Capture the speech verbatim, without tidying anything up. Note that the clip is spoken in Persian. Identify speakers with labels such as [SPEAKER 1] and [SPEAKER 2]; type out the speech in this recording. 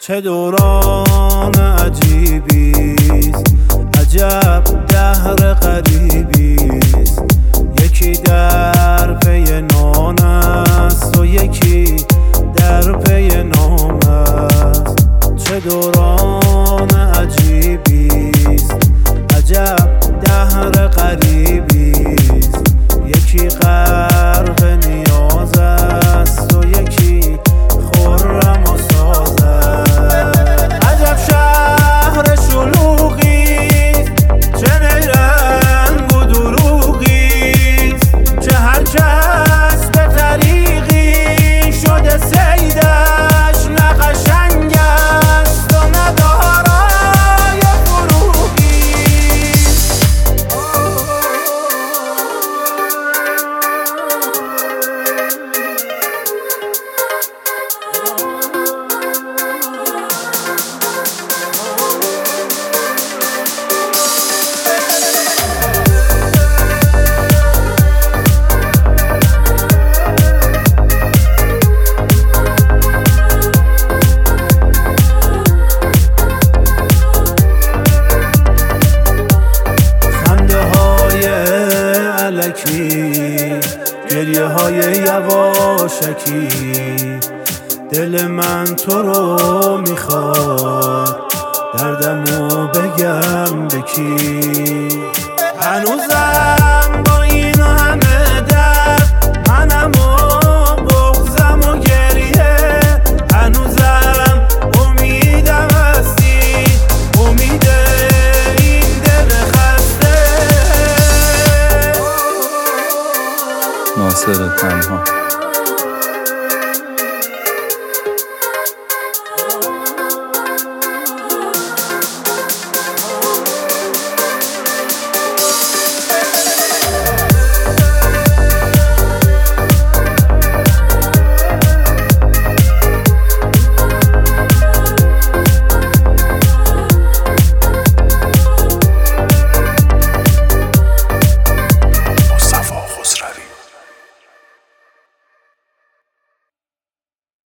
[SPEAKER 1] چه دوران عجیبیست، عجب دهر غریبیست. یکی در پی نان است و یکی در پی نام است. چه دوران عجیبیست، عجب دهر غریبیست. یکی غرق نیاز است و یکی خرم و ساز است. عجب شهر شلوغیست، چه نیرنگ و دروغیست. چه هر کس به طریقی شده صیدش، نه قشنگ است و نه دارای فروغیست. گریه های یواشکی، دل من تو رو میخواد، دردمو بگم به کی. هنوزم